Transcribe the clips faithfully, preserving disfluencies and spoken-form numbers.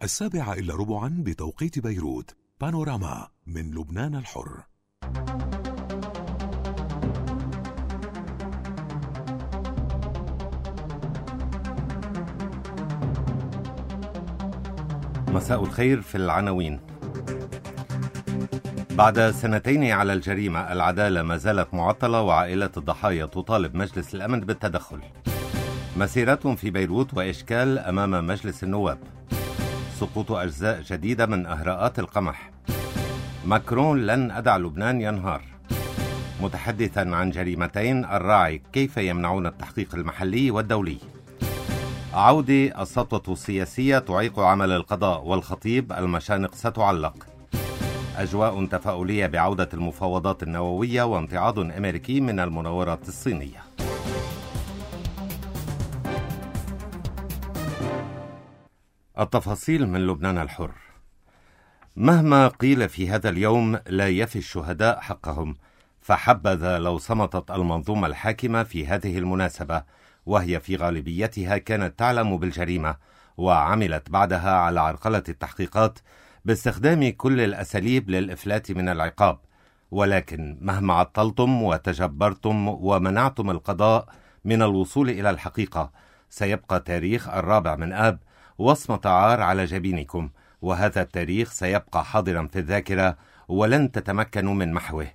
السابعة إلا ربعا بتوقيت بيروت. بانوراما من لبنان الحر. مساء الخير. في العناوين: بعد سنتين على الجريمة، العدالة ما زالت معطلة وعائلة الضحايا تطالب مجلس الأمن بالتدخل. مسيرات في بيروت وإشكال أمام مجلس النواب. سقوط أجزاء جديدة من أهراءات القمح. ماكرون: لن أدع لبنان ينهار. متحدثا عن جريمتين، الراعي: كيف يمنعون التحقيق المحلي والدولي. عودة: السطوة السياسية تعيق عمل القضاء، والخطيب: المشانق ستعلق. أجواء تفاؤلية بعودة المفاوضات النووية، وامتعاض أمريكي من المناورات الصينية. التفاصيل من لبنان الحر. مهما قيل في هذا اليوم لا يفي الشهداء حقهم، فحبذا لو صمتت المنظومة الحاكمة في هذه المناسبة، وهي في غالبيتها كانت تعلم بالجريمة وعملت بعدها على عرقلة التحقيقات باستخدام كل الأساليب للإفلات من العقاب. ولكن مهما عطلتم وتجبرتم ومنعتم القضاء من الوصول إلى الحقيقة، سيبقى تاريخ الرابع من آب وصمة عار على جبينكم، وهذا التاريخ سيبقى حاضرا في الذاكرة ولن تتمكنوا من محوه.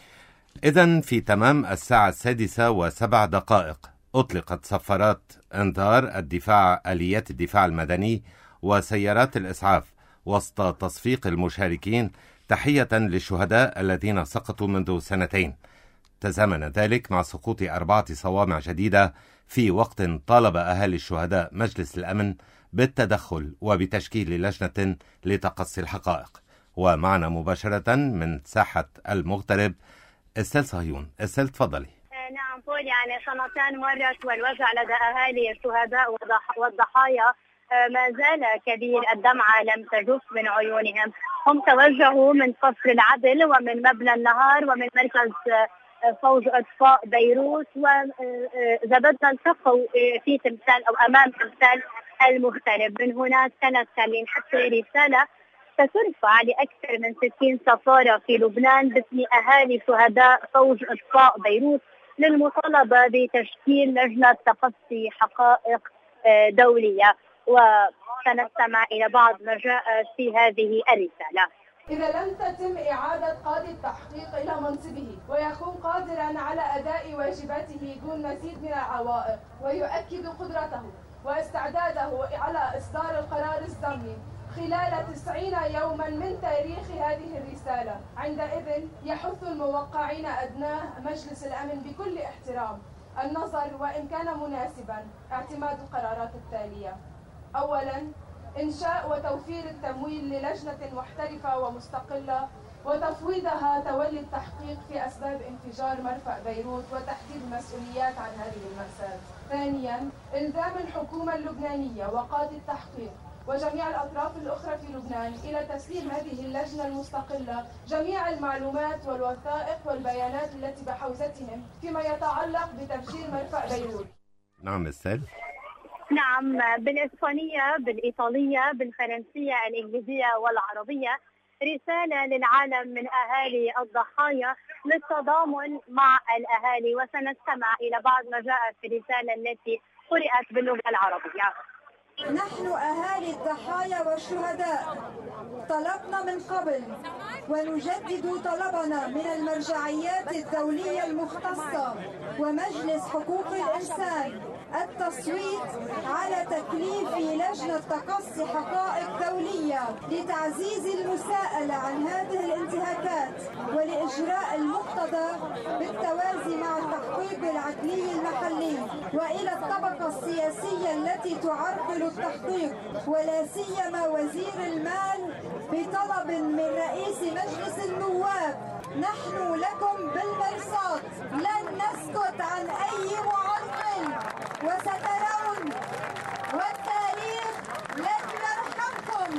إذن في تمام الساعة السادسة وسبع دقائق أطلقت صفارات انذار الدفاع آليات الدفاع المدني وسيارات الإسعاف وسط تصفيق المشاركين تحية للشهداء الذين سقطوا منذ سنتين. تزامن ذلك مع سقوط أربعة صوامع جديدة في وقت طالب أهالي الشهداء مجلس الأمن بالتدخل وبتشكيل لجنة لتقصي الحقائق. ومعنا مباشرة من ساحة المغترب استيل صهيون. استيل، تفضلي. نعم بول، يعني سنتين مرت والوجع لدى أهالي الشهداء والضحايا ما زال كبير، الدمعة لم تجف من عيونهم. هم توجهوا من قصر العدل ومن مبنى النهار ومن مركز فوج إطفاء بيروت، وإذا بدنا التقوا في تمثال أو أمام تمثال المغترب. من هناك كانت تلين حتى رسالة سترفع لأكثر من ستين سفارة في لبنان باسم أهالي شهداء فوج إطفاء بيروت للمطالبة بتشكيل لجنة تقصي حقائق دولية. وسنستمع إلى بعض ما جاء في هذه الرسالة. إذا لم تتم إعادة قاضي التحقيق إلى منصبه ويكون قادرا على أداء واجباته دون مزيد من العوائق، ويؤكد قدرته واستعداده على إصدار القرار الضمني خلال تسعين يوما من تاريخ هذه الرسالة، عندئذ يحث الموقعين أدناه مجلس الأمن بكل احترام النظر وإن كان مناسبا اعتماد القرارات التالية: أولا، إنشاء وتوفير التمويل للجنة محترفة ومستقلة وتفويضها تولي التحقيق في أسباب انفجار مرفأ بيروت وتحديد المسؤوليات عن هذه المأساة. ثانيا، إلزام الحكومة اللبنانية وقاضي التحقيق وجميع الأطراف الأخرى في لبنان إلى تسليم هذه اللجنة المستقلة جميع المعلومات والوثائق والبيانات التي بحوزتهم فيما يتعلق بتفجير مرفأ بيروت. نعم استاذ. نعم، بالإسبانية، بالإيطالية، بالفرنسية، الإنجليزية والعربية رسالة للعالم من أهالي الضحايا للتضامن مع الأهالي. وسنستمع إلى بعض ما جاء في الرسالة التي قرأت باللغة العربية. نحن أهالي الضحايا والشهداء طلبنا من قبل ونجدد طلبنا من المرجعيات الدولية المختصة ومجلس حقوق الإنسان التصويت على تكليف لجنة تقصي حقائق دولية لتعزيز المساءلة عن هذه الانتهاكات ولإجراء المقتضى بالتوازي مع التحقيق العدلي المحلي، وإلى الطبقة السياسية التي تعرقل التحقيق ولا سيما وزير المال بطلب من رئيس مجلس النواب: نحن لكم بالمرصاد، لن نسكت عن أي معرقل وسترون والتاريخ لن يرحمكم.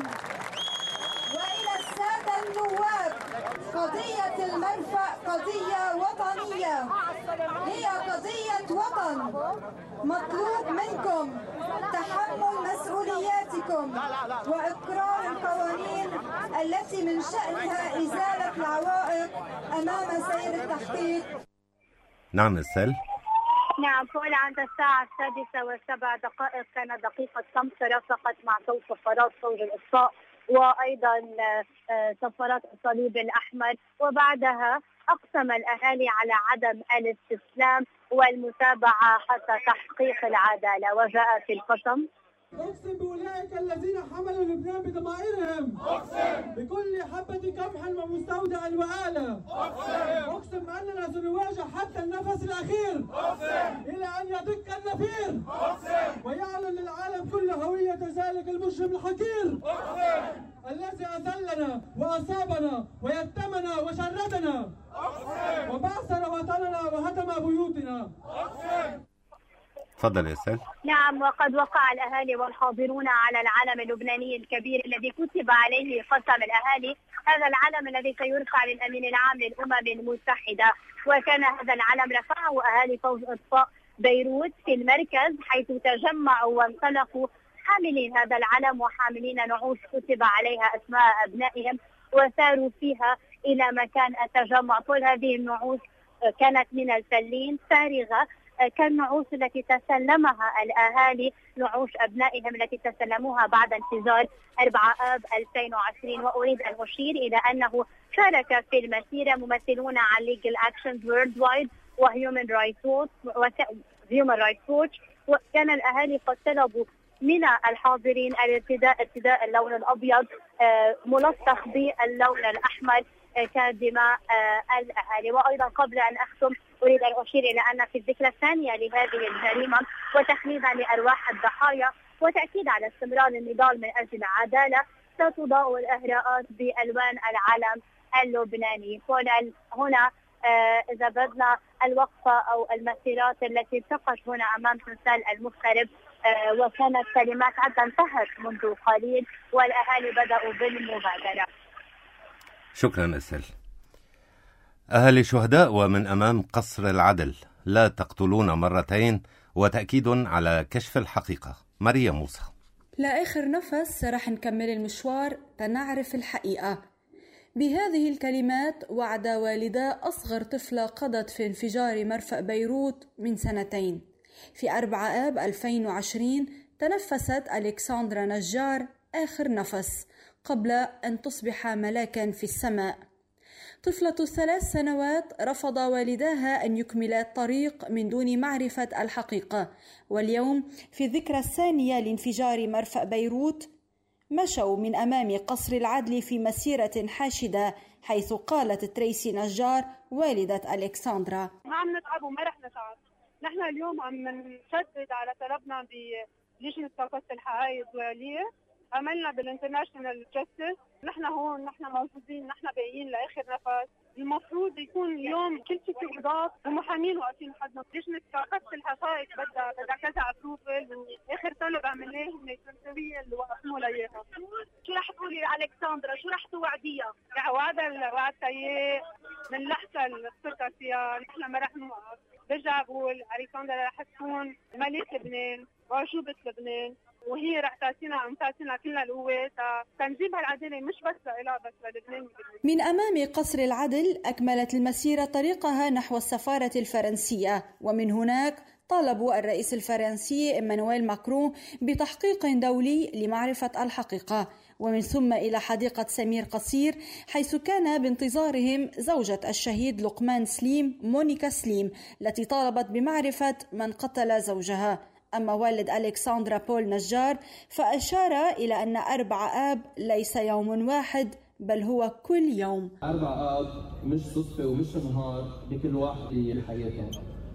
وإلى السادة النواب: قضية المرفأ قضية وطنية القضية هي قضية وطن. مطلوب منكم تحمل مسؤولياتكم وإقرار القوانين التي من شأنها إزالة العوائق أمام سير التحقيق. نعم السل. نعم، فعلا عند الساعة السادسة وسبع دقائق كان دقيقة صمت رافقت مع صوت صفارات فوج الإطفاء وأيضا صفارات الصليب الأحمر، وبعدها أقسم الأهالي على عدم الاستسلام والمتابعة حتى تحقيق العدالة. وجاء في القسم: أقسم بأولئك الذين حملوا لبنان بضمائرهم، أقسم بكل حبة قمح ومستودع وآلة، أقسم أقسم أننا سنواجه حتى النفس الأخير، أقسم إلى أن يدق النفير، أقسم ويعلن للعالم كل هوية ذلك المجرم الحقير، أقسم الذي أذلنا وأصابنا ويتمنا وشردنا، أقسم وبعثر وطننا وهدم بيوتنا. أقسم. تفضل يا سل. نعم، وقد وقع الأهالي والحاضرون على العلم اللبناني الكبير الذي كتب عليه قسم الأهالي، هذا العلم الذي سيرفع للأمين العام للأمم المتحدة. وكان هذا العلم رفعه أهالي فوج إطفاء بيروت في المركز، حيث تجمعوا وانطلقوا حاملين هذا العلم وحاملين نعوش كتب عليها أسماء أبنائهم، وساروا فيها إلى مكان التجمع. كل هذه النعوش كانت من الفلين فارغة، كالنعوش التي تسلمها الأهالي، نعوش أبنائهم التي تسلموها بعد انفجار أربعة آب ألفين وعشرين. وأريد أن أشير إلى أنه شارك في المسيرة ممثلون عن Legal Actions Worldwide وهيومن رايتس واتش، وكان الأهالي قد طلبوا من الحاضرين الارتداء ارتداء اللون الأبيض ملطخ باللون الأحمر كدماء الأهالي. وأيضا قبل أن أختم أريد أن أشير إلى أن في الذكرى الثانية لهذه الجريمة وتخليدا لأرواح الضحايا وتأكيد على استمرار النضال من أجل العدالة ستضاء الإهراءات بألوان العلم اللبناني. هنا إذا بدنا الوقفة أو المسيرات التي التقت هنا أمام تمثال المغترب، وكانت كلمات حتى انتهت منذ قليل والأهالي بدأوا بالمبادرة. شكرا أسل. أهالي شهداء ومن أمام قصر العدل، لا تقتلون مرتين، وتأكيد على كشف الحقيقة. ماريا موسى. لآخر نفس رح نكمل المشوار تنعرف الحقيقة. بهذه الكلمات وعد والدا أصغر طفلة قضت في انفجار مرفأ بيروت من سنتين. في أربعة آب ألفين وعشرين تنفست ألكسندرا نجار آخر نفس قبل أن تصبح ملاكا في السماء. طفلة الثلاث سنوات رفض والداها أن يكملا الطريق من دون معرفة الحقيقة، واليوم في الذكرى الثانية لانفجار مرفأ بيروت مشوا من أمام قصر العدل في مسيرة حاشدة، حيث قالت تريسي نجار والدة ألكسندرا: ما عم نتعب وما رح نتعب، نحن اليوم عم نشدد على طلبنا بلجنة طاقة الحقائق الدولية، عملنا بالانترناشنال جاستس، نحن هون، نحن موجودين، نحن باقيين لاخر نفس. المفروض يكون اليوم كل شيء في قضاء ومحامين واقفين حدنا. لجنة طاقة الحقائق بدها بدها كذا ابروفل، واخر طلب عملناه من الفرنسوية اللي وقفوا لها اياها. شو رح تقولي لألكسندرا؟ شو رح توعديها؟ رح وعدها وعدتها اياه من لحظة السلطة فيها، نحن ما رح نوقف. برجع بقول ألكسندرا رح تكون ملك لبنان وعجوبة لبنان، وهي رح تعطينا عم تعطينا كل القوة تنجيب هالعدالة مش بس لإلها بس للبنان. من أمام قصر العدل أكملت المسيرة طريقها نحو السفارة الفرنسية، ومن هناك طالبوا الرئيس الفرنسي إيمانويل ماكرون بتحقيق دولي لمعرفة الحقيقة، ومن ثم إلى حديقة سمير قصير حيث كان بانتظارهم زوجة الشهيد لقمان سليم مونيكا سليم التي طالبت بمعرفة من قتل زوجها. أما والد ألكسندرا بول نجار فأشار إلى أن أربعة آب ليس يوم واحد بل هو كل يوم. أربعة آب مش صدفة ومش نهار بكل واحد بحياتهم.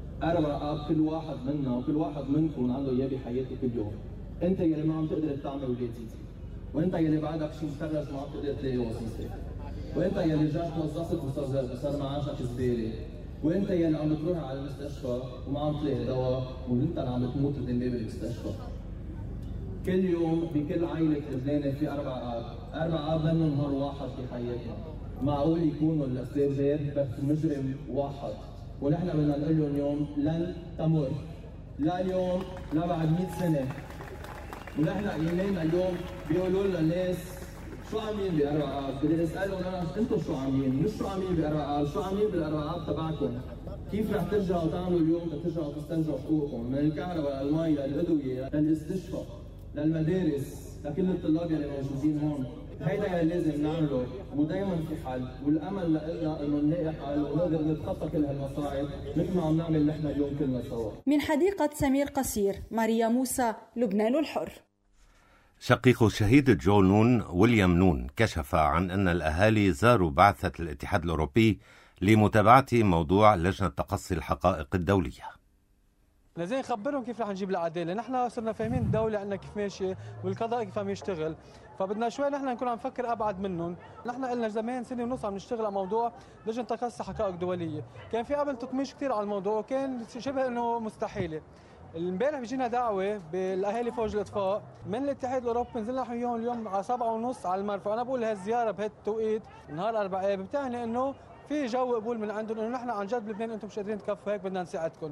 أربعة آب كل واحد منا وكل واحد منكم عنده إياه بحياته كل يوم. أنت يلي ما عم تقدر تعمل ولادي، وأنت يلي بعدك شي مخرج ما عم تقدر تلاقي وظيفة، وأنت يلي رجعت توظفت وصار وصار معاشك زبالة، وانت يلي عم تروح على المستشفى وما عم تلاقي دواء وانت اللي عم تموت قدام باب المستشفى. كل يوم بكل عائلة لبناني في أربع آب، أربع آب منهم نهار واحد بحياتنا. معقول يكونوا الأسباب غير بس مجرم واحد ونحن بدنا نقول لهم اليوم لن تمر، لا اليوم لا بعد مئة سنة. ونحن ايماننا اليوم بيقولوا لنا الناس شو عاملين بأربع آب؟ بدي اسالهم انا انتم شو عاملين؟ مش شو عاملين بأربع آب، شو عاملين بالأربع آب تبعكم؟ كيف رح ترجعوا تعملوا اليوم ترجعوا تستنجوا حقوقكم من الكهرباء للمي للأدوية للاستشفاء للمدارس لكل الطلاب اللي موجودين هون؟ هيدا اللي لازم نعمله، ودائما في حل، والامل لنا انه نلاقي حل ونقدر نتخطى كل هالمصاعب مثل ما عم نعمل نحن اليوم كلنا سوا. من حديقة سمير قصير، ماريا موسى، لبنان الحر. شقيق الشهيد جو نون ويليام نون كشف عن أن الأهالي زاروا بعثة الاتحاد الأوروبي لمتابعة موضوع لجنة تقصي الحقائق الدولية. لازم نخبرهم كيف رح نجيب العداله، نحن صرنا فاهمين الدوله عندنا كيف ماشيه والقضاء كيف عم يشتغل، فبدنا شوي نحن نكون عم نفكر ابعد منهم، نحن قلنا زمان سنه ونص عم نشتغل على موضوع لجنه تقصي حقائق دوليه، كان في قبل تطميش كثير على الموضوع وكان شبه انه مستحيله. امبارح بيجينا دعوه بالاهالي فوج الاطفاء من الاتحاد الاوروبي، نزلنا نحن وياهم اليوم على سبعة ونص على المرفأ، انا بقول هالزياره بهالتوقيت نهار اربعاء بتعني انه في جو قبول من عندهم انه نحن عن جد بلبنان انتم مش قادرين تكفوا هيك بدنا نساعدكم.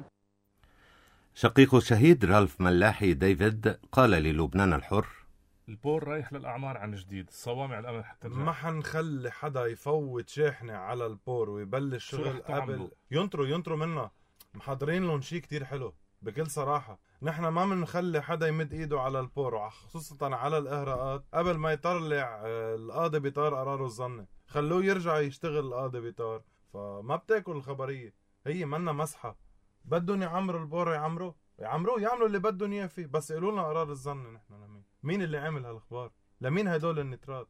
شقيق الشهيد رالف ملاحي ديفيد قال للبنان الحر: البور رايح للأعمار عن جديد، صوامع الأمل حتى ما حنخلي حدا يفوت شاحنة على البور ويبلش شغل قبل ينطروا ينطروا منا. محضرين لهم شيء كتير حلو بكل صراحة. نحن ما بنخلي حدا يمد ايده على البور، خصوصا على الإغراءات قبل ما يطلع القاضي بيطار قراره الظني. خلوه يرجع يشتغل القاضي بيطار، فما بتاكل الخبرية. هي منا مسحة، بدهم يعمروا البور يعمروا يعمروا يعملوا اللي بدهم اياه فيه، بس يقولوا لنا قرار الظن. نحن لمين؟ مين اللي عمل هالاخبار؟ لمين هدول النترات؟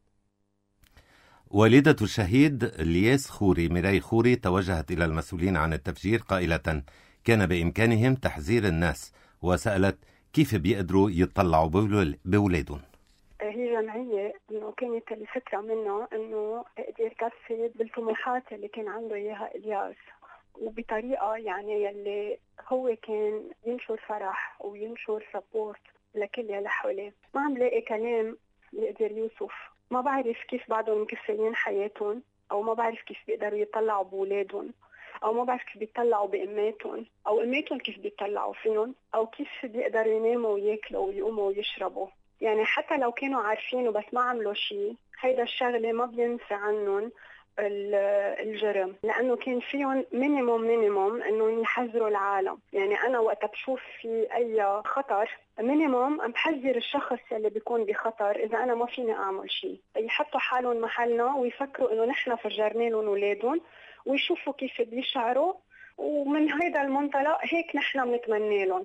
والدة الشهيد الياس خوري ميراي خوري توجهت إلى المسؤولين عن التفجير قائلة كان بإمكانهم تحذير الناس، وسألت كيف بيقدروا يطلعوا بولادهم. هي جمعية إنه كانت الفكرة منه إنه يقدر يكفي بالطموحات اللي كان عنده إياها إلياس، وبطريقة يعني يلي هو كان ينشر فرح وينشر سبورت لكل يلي حواليه. ما عم لاقي كلام يقدر يوصف، ما بعرف كيف بعدهم مكفيين حياتهم، أو ما بعرف كيف بيقدروا يطلعوا بولادهم، أو ما بعرف كيف بيطلعوا بأماتهم، أو أماتهم كيف بيطلعوا فيهم، أو كيف بيقدروا يناموا وياكلوا ويقوموا ويشربوا. يعني حتى لو كانوا عارفين وبس ما عملوا شيء، هيدا الشغلة ما بينفع عنهم الجرم، لأنه كان فيهم مينيموم مينيموم إنه يحذروا العالم. يعني أنا وقت بشوف في أي خطر مينيموم أم بحذر الشخص اللي بيكون بخطر إذا أنا ما فيني أعمل شيء، يحطوا حالهم محلنا ويفكروا إنه نحن فجرنا لهم أولادهم ويشوفوا كيف بيشعروا، ومن هيدا المنطلق هيك نحن بنتمنى لهم.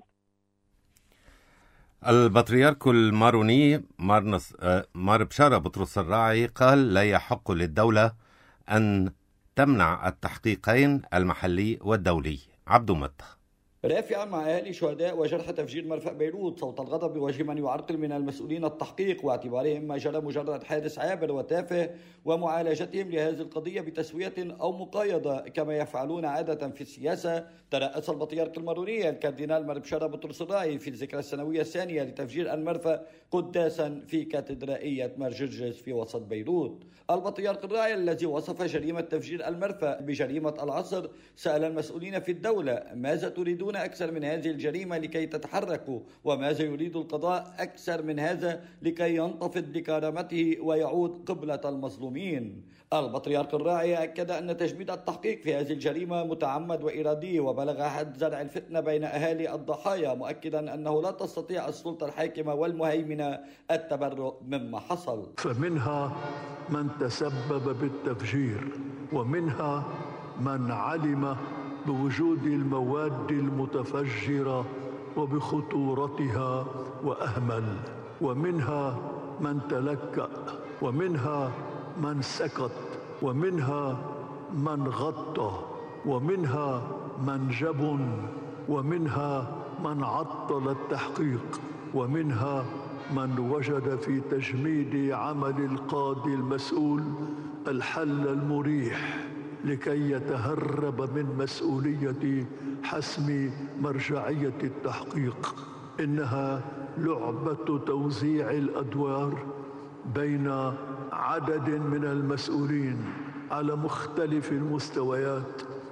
البطريرك الماروني مارنس مار بشارة بطرس الراعي قال لا يحق للدولة أن تمنع التحقيقين المحلي والدولي. عبد مطخ رافعا مع أهالي شهداء وجرحى تفجير مرفأ بيروت صوت الغضب بوجه من يعرقل من المسؤولين التحقيق واعتبارهم ما جرى مجرد حادث عابر وتافه، ومعالجتهم لهذه القضية بتسوية أو مقايضة كما يفعلون عادة في السياسة. ترأس البطريرك الماروني الكاردينال مار بشارة بطرس الراعي في الذكرى السنوية الثانية لتفجير المرفأ قداسا في كاتدرائية مار جرجس في وسط بيروت. البطريرك الراعي الذي وصف جريمة تفجير المرفأ بجريمة العصر سأل المسؤولين في الدولة ماذا تريدون أكثر من هذه الجريمة لكي تتحركوا، وماذا يريد القضاء أكثر من هذا لكي ينتفض بكرامته ويعود قبلة المظلومين. البطريرك الراعي أكد أن تجميد التحقيق في هذه الجريمة متعمد وإرادي وبلغ حد زرع الفتنة بين أهالي الضحايا، مؤكدا أنه لا تستطيع السلطة الحاكمة والمهيمنة التبرؤ مما حصل. فمنها من تسبب بالتفجير، ومنها من علم بوجود المواد المتفجرة وبخطورتها وأهمل، ومنها من تلكأ، ومنها من سكت، ومنها من غطى، ومنها من جبن، ومنها من عطل التحقيق، ومنها من وجد في تجميد عمل القاضي المسؤول الحل المريح لكي يتهرب من مسؤولية حسم مرجعية التحقيق. إنها لعبة توزيع الأدوار بين عدد من المسؤولين على مختلف المستويات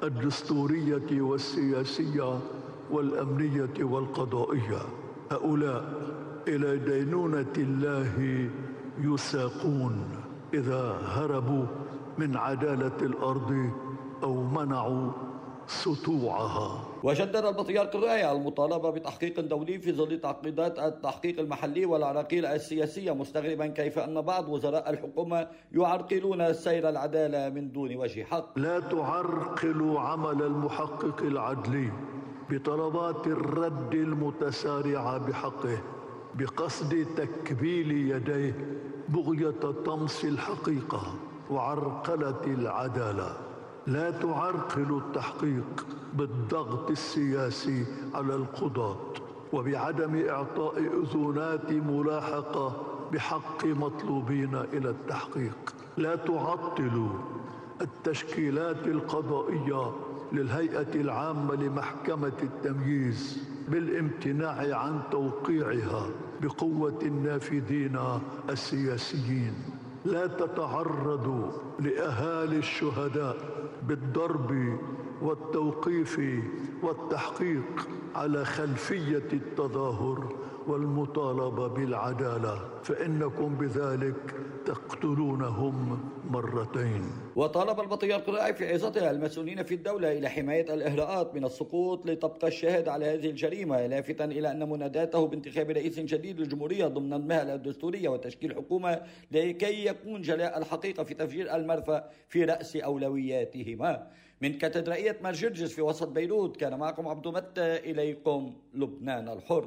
الدستورية والسياسية والأمنية والقضائية. هؤلاء إلى دينونة الله يساقون إذا هربوا من عدالة الأرض أو منعوا سطوعها. وشدد البطريرك الراعي على المطالبة بتحقيق دولي في ظل تعقيدات التحقيق المحلي والعراقيل السياسية، مستغربا كيف أن بعض وزراء الحكومة يعرقلون سير العدالة من دون وجه حق. لا تعرقلوا عمل المحقق العدلي بطلبات الرد المتسارعة بحقه بقصد تكبيل يديه بغية طمس الحقيقة وعرقلة العدالة. لا تعرقلوا التحقيق بالضغط السياسي على القضاة وبعدم إعطاء أذونات ملاحقة بحق مطلوبين إلى التحقيق. لا تعطلوا التشكيلات القضائية للهيئة العامة لمحكمة التمييز بالامتناع عن توقيعها بقوة النافذين السياسيين. لا تتعرضوا لأهالي الشهداء بالضرب والتوقيف والتحقيق على خلفية التظاهر والمطالبة بالعدالة، فإنكم بذلك تقتلونهم مرتين. وطالب البطريرك الراعي في عظته المسؤولين في الدولة إلى حماية الإهراءات من السقوط لتبقى الشاهد على هذه الجريمة، لافتا إلى أن مناداته بانتخاب رئيس جديد للجمهورية ضمن المهلة الدستورية وتشكيل حكومة لكي يكون جلاء الحقيقة في تفجير المرفأ في رأس أولوياتهما. من كاتدرائية مارجرجس في وسط بيروت كان معكم عبد متى، إليكم لبنان الحر.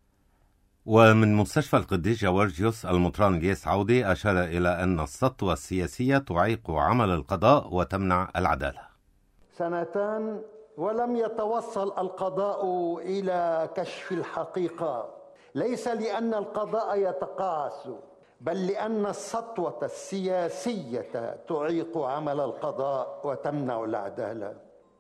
ومن مستشفى القديس جورجيوس المطران الياس عودي أشار إلى أن السطوة السياسية تعيق عمل القضاء وتمنع العدالة. سنتان ولم يتوصل القضاء إلى كشف الحقيقة، ليس لأن القضاء يتقاعس، بل لأن السطوة السياسية تعيق عمل القضاء وتمنع العدالة.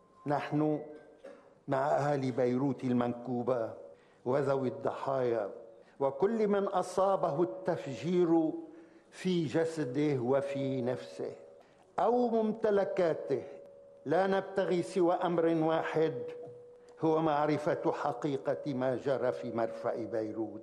نحن مع أهالي بيروت المنكوبة وذوي الضحايا وكل من أصابه التفجير في جسده وفي نفسه أو ممتلكاته. لا نبتغي سوى أمر واحد، هو معرفة حقيقة ما جرى في مرفأ بيروت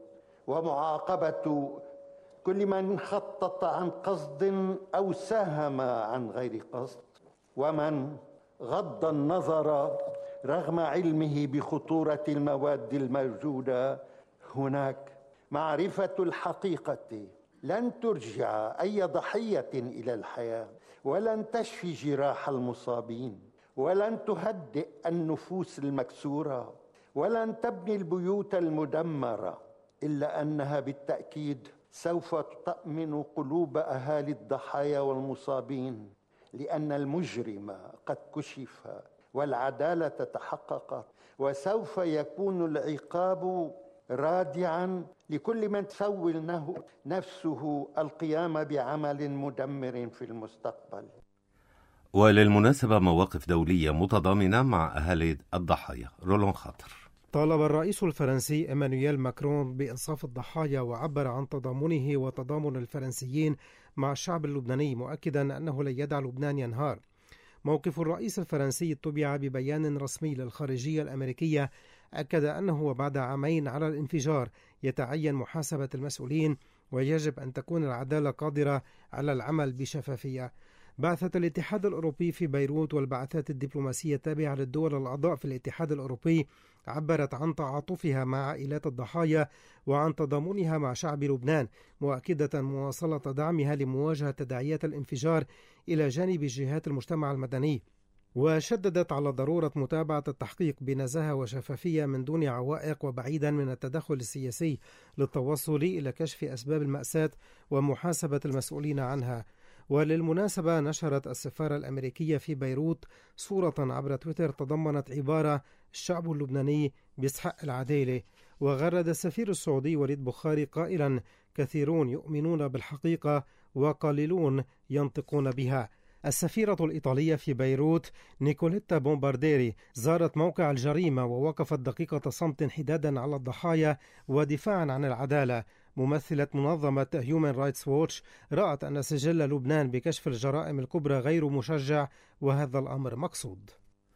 ومعاقبة كل من خطط عن قصد أو ساهم عن غير قصد، ومن غض النظر رغم علمه بخطورة المواد الموجودة هناك. معرفة الحقيقة لن ترجع أي ضحية إلى الحياة، ولن تشفي جراح المصابين، ولن تهدئ النفوس المكسورة، ولن تبني البيوت المدمرة، إلا أنها بالتأكيد سوف تطمئن قلوب أهالي الضحايا والمصابين، لأن المجرم قد كشف والعدالة تحققت، وسوف يكون العقاب رادعا لكل من تسول نفسه القيام بعمل مدمر في المستقبل. وللمناسبة مواقف دولية متضامنة مع أهالي الضحايا. رولون خاطر. طالب الرئيس الفرنسي إيمانويل ماكرون بإنصاف الضحايا وعبر عن تضامنه وتضامن الفرنسيين مع الشعب اللبناني، مؤكدا أنه لن يدع لبنان ينهار. موقف الرئيس الفرنسي اتبع ببيان رسمي للخارجية الأمريكية أكد أنه وبعد عامين على الانفجار يتعين محاسبة المسؤولين، ويجب أن تكون العدالة قادرة على العمل بشفافية. بعثة الاتحاد الأوروبي في بيروت والبعثات الدبلوماسية التابعة للدول الأعضاء في الاتحاد الأوروبي عبرت عن تعاطفها مع عائلات الضحايا وعن تضامنها مع شعب لبنان، مؤكدة مواصلة دعمها لمواجهة تداعيات الانفجار إلى جانب جهات المجتمع المدني. وشددت على ضرورة متابعة التحقيق بنزاهة وشفافية من دون عوائق وبعيدا من التدخل السياسي للتوصل إلى كشف أسباب المأساة ومحاسبة المسؤولين عنها. وللمناسبة نشرت السفارة الأمريكية في بيروت صورة عبر تويتر تضمنت عبارة الشعب اللبناني بيستحق العدالة، وغرد السفير السعودي وليد بخاري قائلا كثيرون يؤمنون بالحقيقة وقليلون ينطقون بها. السفيرة الإيطالية في بيروت نيكوليتا بومبارديري زارت موقع الجريمة ووقفت دقيقة صمت حدادا على الضحايا ودفاعا عن العدالة. ممثلة منظمة هيومن رايتس ووتش رأت أن سجل لبنان بكشف الجرائم الكبرى غير مشجع، وهذا الأمر مقصود.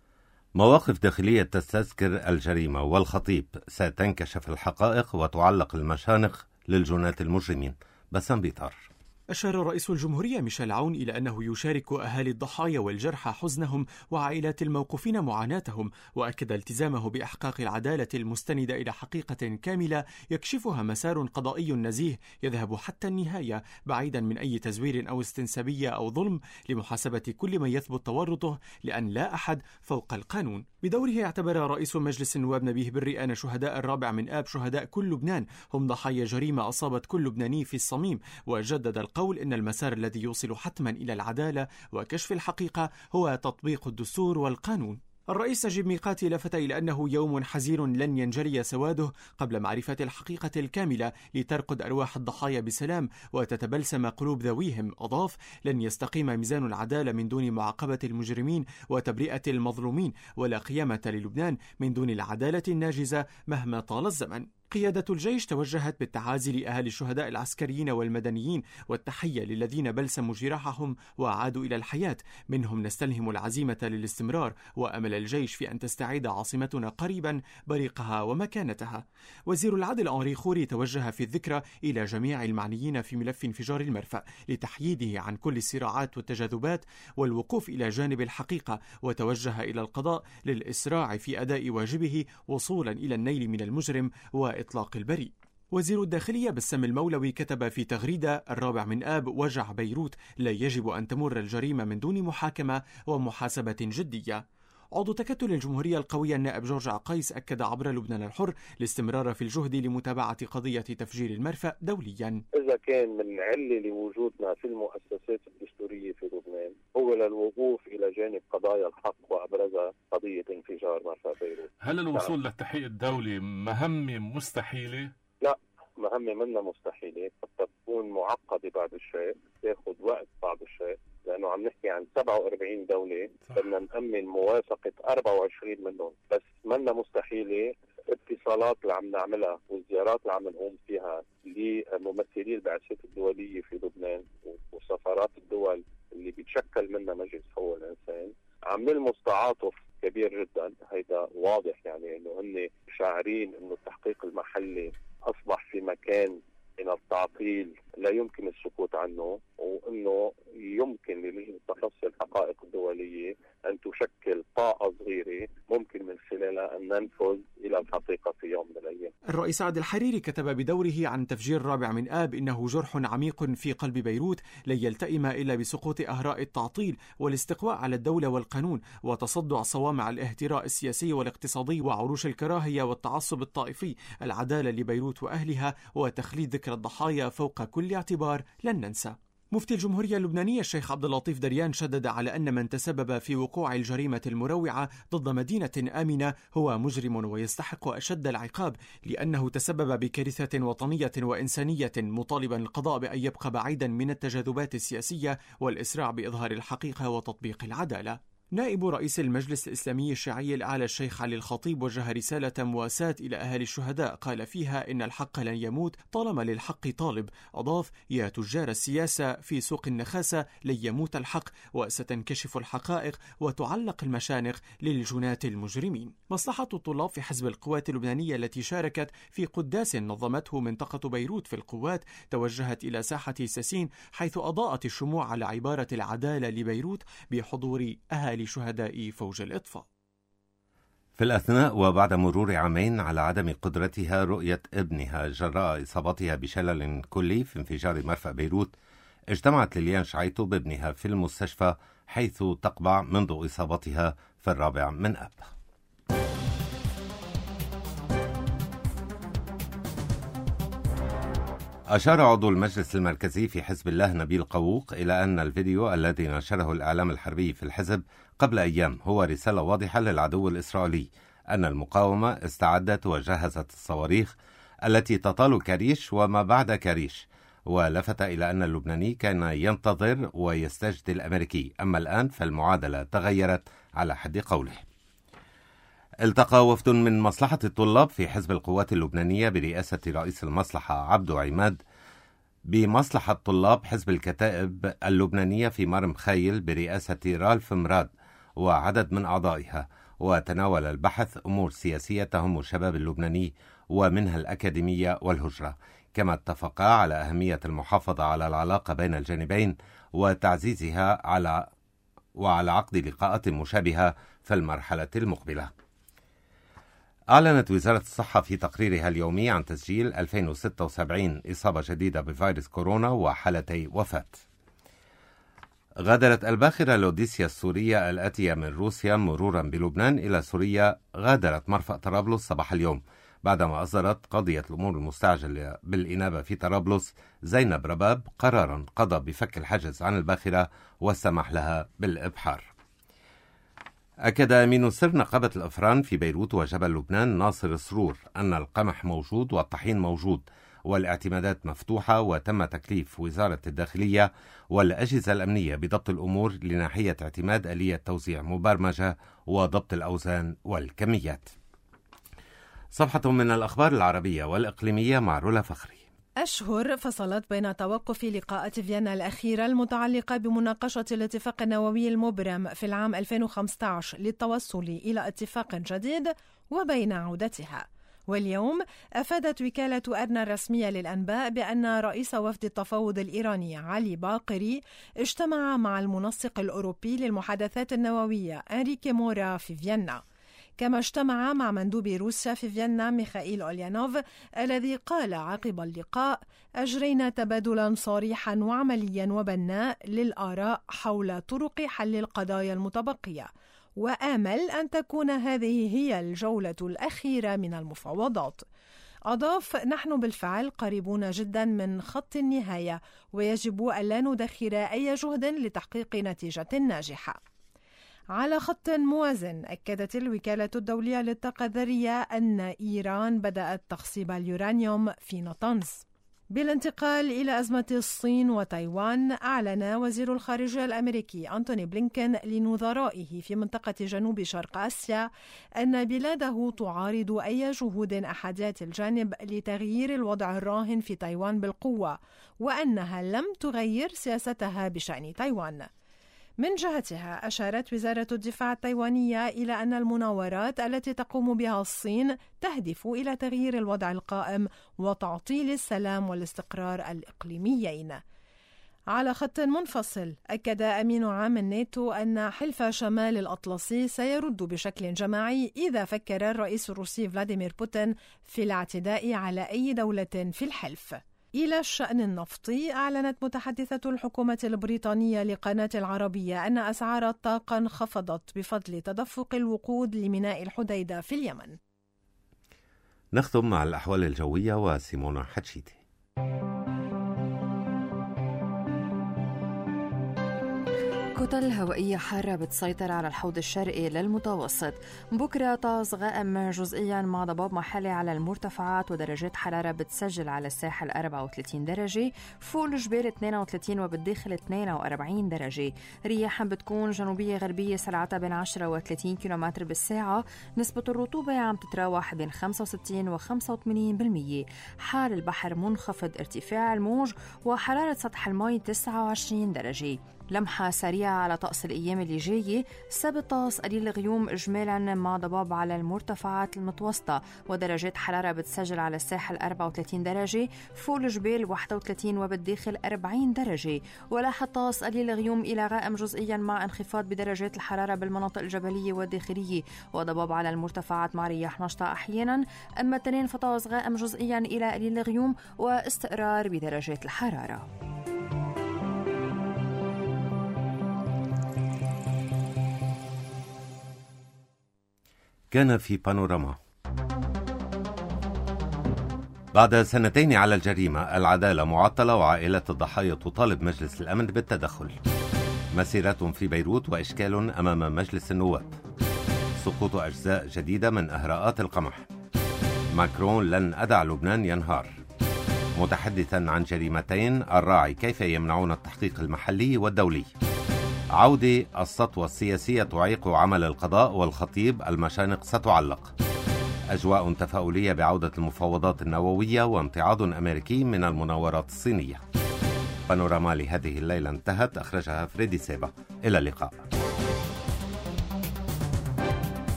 مواقف داخلية تستذكر الجريمة، والخطيب ستنكشف الحقائق وتعلق المشانق للجنات المجرمين. بسام بيطار. أشار رئيس الجمهورية ميشيل عون إلى أنه يشارك أهالي الضحايا والجرحى حزنهم وعائلات الموقوفين معاناتهم، وأكد التزامه بإحقاق العدالة المستندة إلى حقيقة كاملة يكشفها مسار قضائي نزيه يذهب حتى النهاية بعيدا من أي تزوير أو استنسابية أو ظلم، لمحاسبة كل من يثبت تورطه، لأن لا أحد فوق القانون. بدوره اعتبر رئيس مجلس النواب نبيه بري أن شهداء الرابع من آب شهداء كل لبنان هم ضحايا جريمة أصابت كل لبناني في الصميم، وجدد القول إن المسار الذي يوصل حتما إلى العدالة وكشف الحقيقة هو تطبيق الدستور والقانون. الرئيس نجيب ميقاتي لفت إلى أنه يوم حزين لن ينجلي سواده قبل معرفة الحقيقة الكاملة لترقد أرواح الضحايا بسلام وتتبلسم قلوب ذويهم. أضاف: لن يستقيم ميزان العدالة من دون معاقبة المجرمين وتبرئة المظلومين، ولا قيامة للبنان من دون العدالة الناجزة مهما طال الزمن. قيادة الجيش توجهت بالتعازي لأهالي الشهداء العسكريين والمدنيين والتحية للذين بلسموا جراحهم وعادوا إلى الحياة. منهم نستلهم العزيمة للاستمرار وأمل الجيش في أن تستعيد عاصمتنا قريبا بريقها ومكانتها. وزير العدل أنري خوري توجه في الذكرى إلى جميع المعنيين في ملف انفجار المرفأ لتحييده عن كل الصراعات والتجاذبات والوقوف إلى جانب الحقيقة، وتوجه إلى القضاء للإسراع في أداء واجبه وصولا إلى النيل من المجرم و إطلاق البريء. وزير الداخلية بسام المولوي كتب في تغريدة: الرابع من آب وجع بيروت، لا يجب أن تمر الجريمة من دون محاكمة ومحاسبة جدية. عضو تكتل الجمهورية القوية النائب جورج عقيس أكد عبر لبنان الحر الاستمرار في الجهد لمتابعة قضية تفجير المرفأ دوليا. إذا كان من علة لوجودنا في المؤسسات الدستورية في لبنان هو للوقوف إلى جانب قضايا الحق، وأبرزها قضية انفجار مرفأ بيروت. هل الوصول للتحقيق الدولي مهمة مستحيلة؟ لا، مهمة منا مستحيلة، قد تكون معقدة بعض الشيء، تاخذ وقت بعض الشيء، لأنه عم نحكي عن سبعة وأربعين دولة بدنا نأمن موافقة أربعة وعشرين منهم، بس منا مستحيلة. اتصالات اللي عم نعملها والزيارات اللي عم نقوم فيها لممثلي البعثات الدولية في لبنان وسفارات الدول اللي بيتشكل منها مجلس حقوق الإنسان عم نلمس تعاطف كبير جدا. هيدا واضح يعني انه هن شاعرين انه التحقيق المحلي اصبح في مكان من التعطيل لا يمكن السكوت عنه، وانه يمكن للجنة تخصص الحقائق الدولية ان تشكل طاقة صغيرة ممكن من خلالها ان ننفذ الى الحقيقة في يوم من الايام. الرئيس عادل الحريري كتب بدوره عن تفجير الرابع من آب انه جرح عميق في قلب بيروت لن يلتئم الا بسقوط اهراء التعطيل والاستقواء على الدولة والقانون وتصدع صوامع الاهتراء السياسي والاقتصادي وعروش الكراهية والتعصب الطائفي. العدالة لبيروت واهلها وتخليد ذكرى الضحايا فوق كل اعتبار لن ننسى. مفتي الجمهورية اللبنانية الشيخ عبد اللطيف دريان شدد على أن من تسبب في وقوع الجريمة المروعة ضد مدينة آمنة هو مجرم ويستحق أشد العقاب، لأنه تسبب بكارثة وطنية وإنسانية، مطالبا القضاء بأن يبقى بعيدا من التجاذبات السياسية والإسراع بإظهار الحقيقة وتطبيق العدالة. نائب رئيس المجلس الإسلامي الشيعي الأعلى الشيخ علي الخطيب وجه رسالة مواساة إلى أهالي الشهداء قال فيها إن الحق لن يموت طالما للحق طالب. أضاف: يا تجار السياسة في سوق النخاسة لن يموت الحق وستنكشف الحقائق وتعلق المشانق للجنات المجرمين. مصلحة الطلاب في حزب القوات اللبنانية التي شاركت في قداس نظمته منطقة بيروت في القوات توجهت إلى ساحة ساسين حيث أضاءت الشموع على عبارة العدالة لبيروت بحضور أهالي لشهداء فوج الإطفاء. في الأثناء وبعد مرور عامين على عدم قدرتها رؤية ابنها جراء إصابتها بشلل كلي في انفجار مرفأ بيروت، اجتمعت ليليان شعيطو بابنها في المستشفى حيث تقبع منذ إصابتها في الرابع من آب. أشار عضو المجلس المركزي في حزب الله نبيل قووق إلى أن الفيديو الذي نشره الإعلام الحربي في الحزب قبل أيام هو رسالة واضحة للعدو الإسرائيلي أن المقاومة استعدت وجهزت الصواريخ التي تطال كريش وما بعد كريش، ولفت إلى أن اللبناني كان ينتظر ويستجدي الأمريكي، أما الآن فالمعادلة تغيرت على حد قوله. التقى وفد من مصلحة الطلاب في حزب القوات اللبنانية برئاسة رئيس المصلحة عبدو عماد بمصلحة طلاب حزب الكتائب اللبنانية في مرم خيل برئاسة رالف مراد وعدد من أعضائها، وتناول البحث أمور سياسية تهم الشباب اللبناني ومنها الأكاديمية والهجرة، كما اتفقا على أهمية المحافظة على العلاقة بين الجانبين وتعزيزها على وعلى عقد لقاءات مشابهة في المرحلة المقبلة. أعلنت وزارة الصحة في تقريرها اليومي عن تسجيل ألفين وستة وسبعين إصابة جديدة بفيروس كورونا وحالتي وفاة. غادرت الباخرة الأوديسيا السورية الآتية من روسيا مرورا بلبنان إلى سوريا غادرت مرفأ طرابلس صباح اليوم، بعدما أصدرت قضية الأمور المستعجلة بالإنابة في طرابلس زينب رباب قرارا قضى بفك الحجز عن الباخرة والسمح لها بالإبحار. أكد أمين سر نقابة الأفران في بيروت وجبل لبنان ناصر سرور أن القمح موجود والطحين موجود والاعتمادات مفتوحة، وتم تكليف وزارة الداخلية والأجهزة الأمنية بضبط الأمور لناحية اعتماد آلية توزيع مبرمجة وضبط الأوزان والكميات. صفحة من الأخبار العربية والإقليمية مع رولا فخري. أشهر فصلت بين توقف لقاءات فيينا الأخيرة المتعلقة بمناقشة الاتفاق النووي المبرم في العام ألفين وخمسة عشر للتوصل إلى اتفاق جديد وبين عودتها. واليوم أفادت وكالة أرنا الرسمية للأنباء بأن رئيس وفد التفاوض الإيراني علي باقري اجتمع مع المنسق الأوروبي للمحادثات النووية أنريكي مورا في فيينا، كما اجتمع مع مندوب روسيا في فيينا ميخائيل أوليانوف الذي قال عقب اللقاء: أجرينا تبادلا صريحا وعمليا وبناء للآراء حول طرق حل القضايا المتبقية، وآمل أن تكون هذه هي الجولة الأخيرة من المفاوضات. أضاف: نحن بالفعل قريبون جدا من خط النهاية، ويجب ألا ندخر أي جهد لتحقيق نتيجة ناجحة. على خط موازن، أكدت الوكالة الدولية للطاقة الذرية أن إيران بدأت تخصيب اليورانيوم في نطنز. بالانتقال إلى أزمة الصين وتايوان، أعلن وزير الخارجية الأمريكي أنتوني بلينكين لنظرائه في منطقة جنوب شرق آسيا أن بلاده تعارض أي جهود أحادية الجانب لتغيير الوضع الراهن في تايوان بالقوة، وأنها لم تغير سياستها بشأن تايوان. من جهتها، أشارت وزارة الدفاع التايوانية إلى أن المناورات التي تقوم بها الصين تهدف إلى تغيير الوضع القائم وتعطيل السلام والاستقرار الإقليميين. على خط منفصل، أكد أمين عام الناتو أن حلف شمال الأطلسي سيرد بشكل جماعي إذا فكر الرئيس الروسي فلاديمير بوتين في الاعتداء على أي دولة في الحلف. إلى الشأن النفطي، أعلنت متحدثة الحكومة البريطانية لقناة العربية أن أسعار الطاقة انخفضت بفضل تدفق الوقود لميناء الحديدة في اليمن. نختم مع الأحوال الجوية وسيمونا حتشيتي. كتل هوائية حارة بتسيطر على الحوض الشرقي للمتوسط. بكرة طقس غائم جزئيا مع ضباب محلي على المرتفعات، ودرجات حرارة بتسجل على الساحل أربعة وثلاثين درجة، فوق الجبال اثنين وثلاثين وبالداخل اثنين وأربعين درجة. رياح بتكون جنوبية غربية سرعتها بين عشرة وثلاثين كيلومتر بالساعة. نسبة الرطوبة عم تتراوح بين خمسة وستين وخمسة وثمانين بالمية. حال البحر منخفض، ارتفاع الموج، وحرارة سطح الماء تسعة وعشرين درجة. لمحة سريعة على طقس الأيام اللي جاية. السبت طقس قليل الغيوم إجمالا مع ضباب على المرتفعات المتوسطة، ودرجات حرارة بتسجل على الساحل أربعة وثلاثين درجة، فوق الجبال واحد وثلاثين وبالداخل أربعين درجة. ولاحظ طقس قليل الغيوم إلى غائم جزئيا مع انخفاض بدرجات الحرارة بالمناطق الجبلية والداخلية، وضباب على المرتفعات مع رياح نشطة أحيانا. أما التنين فطقس غائم جزئيا إلى قليل الغيوم واستقرار بدرجات الحرارة. كان في بانوراما. بعد سنتين على الجريمة، العدالة معطلة وعائلة الضحايا تطالب مجلس الأمن بالتدخل. مسيرات في بيروت وإشكال أمام مجلس النواب. سقوط أجزاء جديدة من إهراءات القمح. ماكرون: لن أدع لبنان ينهار. متحدثا عن جريمتين، الراعي: كيف يمنعون التحقيق المحلي والدولي. عودة السطوة السياسية تعيق عمل القضاء، والخطيب: المشانق ستعلق. أجواء تفاؤلية بعودة المفاوضات النووية، وامتعاض أمريكي من المناورات الصينية. بانوراما لهذه الليلة انتهت، أخرجها فريدي سيبا. إلى اللقاء.